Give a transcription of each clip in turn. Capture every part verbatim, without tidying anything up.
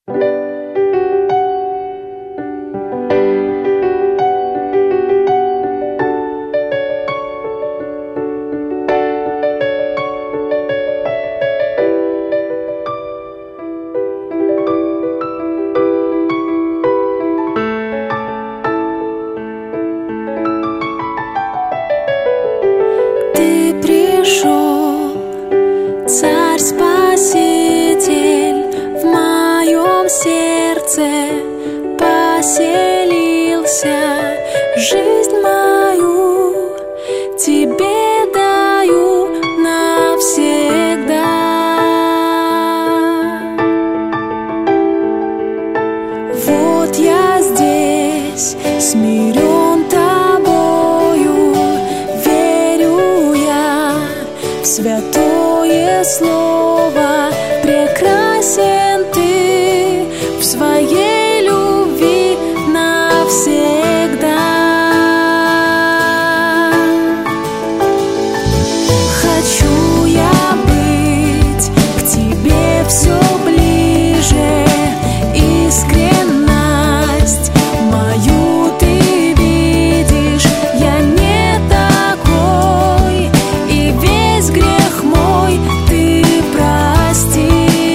Царь-спаситель в моем сердце поселился, жизнь мою тебе даю навсегда. Вот я здесь, смирен тобою, верю я в святое слово, прекрасен ты в своей любви навсегда. Хочу я быть к тебе все ближе, искренность мою ты видишь, я не такой, и весь грех мой ты прости.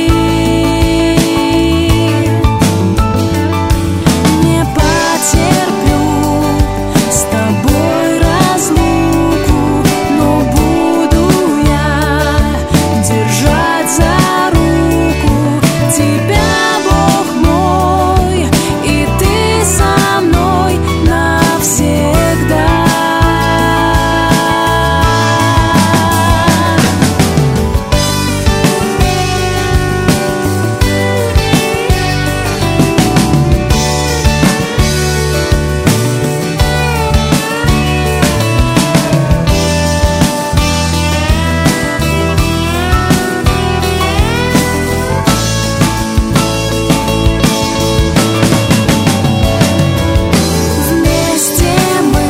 Не потерплю с тобой разлуку, но буду я держать за руку тебя, Бог мой, и ты со мной навсегда. Вместе мы,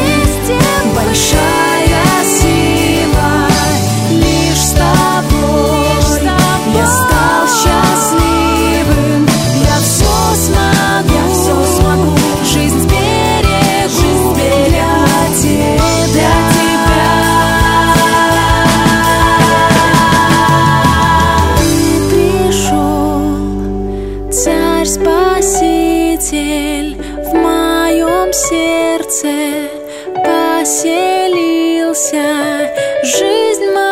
большая сила, лишь с тобой я стал счастливым. Я все смогу, я все смогу, жизнь сберегу для тебя. Ты пришел, Царь-спаситель в моем сердце поселился, жизнь моя